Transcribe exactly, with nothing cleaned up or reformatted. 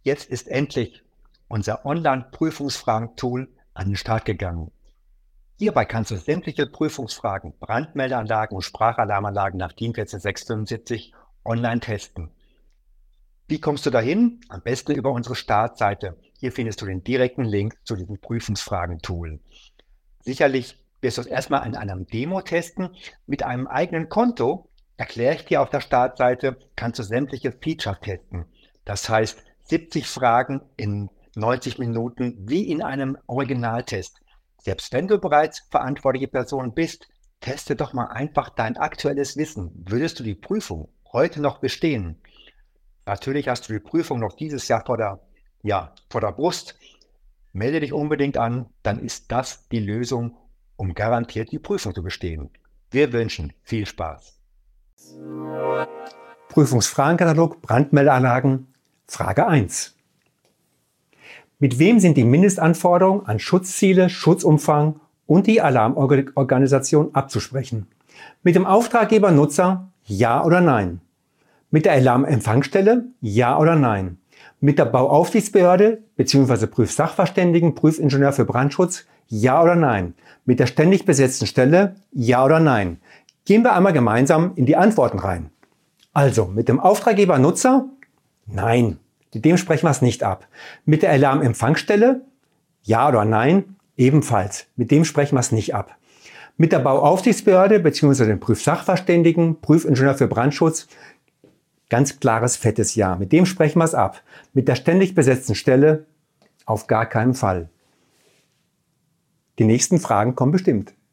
Jetzt ist endlich unser Online-Prüfungsfragen-Tool an den Start gegangen. Hierbei kannst du sämtliche Prüfungsfragen, Brandmeldeanlagen und Sprachalarmanlagen nach DIN vierzehn sechs fünfundsiebzig online testen. Wie kommst du dahin? Am besten über unsere Startseite. Hier findest du den direkten Link zu diesem Prüfungsfragen-Tool. Sicherlich wirst du es erstmal in einem Demo testen. Mit einem eigenen Konto, erkläre ich dir auf der Startseite, kannst du sämtliche Features testen. Das heißt, siebzig Fragen in neunzig Minuten wie in einem Originaltest. Selbst wenn du bereits verantwortliche Person bist, teste doch mal einfach dein aktuelles Wissen. Würdest du die Prüfung heute noch bestehen? Natürlich hast du die Prüfung noch dieses Jahr vor der, ja, vor der Brust. Melde dich unbedingt an, dann ist das die Lösung, um garantiert die Prüfung zu bestehen. Wir wünschen viel Spaß. Prüfungsfragenkatalog Brandmeldeanlagen. Frage eins. Mit wem sind die Mindestanforderungen an Schutzziele, Schutzumfang und die Alarmorganisation abzusprechen? Mit dem Auftraggeber Nutzer? Ja oder nein? Mit der Alarmempfangsstelle? Ja oder nein? Mit der Bauaufsichtsbehörde bzw. Prüfsachverständigen, Prüfingenieur für Brandschutz? Ja oder nein? Mit der ständig besetzten Stelle? Ja oder nein? Gehen wir einmal gemeinsam in die Antworten rein. Also, mit dem Auftraggeber Nutzer? Nein, mit dem sprechen wir es nicht ab. Mit der Alarmempfangsstelle? Ja oder nein? Ebenfalls, mit dem sprechen wir es nicht ab. Mit der Bauaufsichtsbehörde bzw. den Prüfsachverständigen, Prüfingenieur für Brandschutz? Ganz klares, fettes Ja. Mit dem sprechen wir es ab. Mit der ständig besetzten Stelle? Auf gar keinen Fall. Die nächsten Fragen kommen bestimmt.